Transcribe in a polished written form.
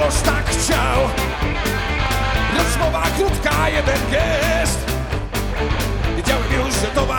los tak chciał. Rozmowa krótka, jeden gest. Wiedziałem już, że to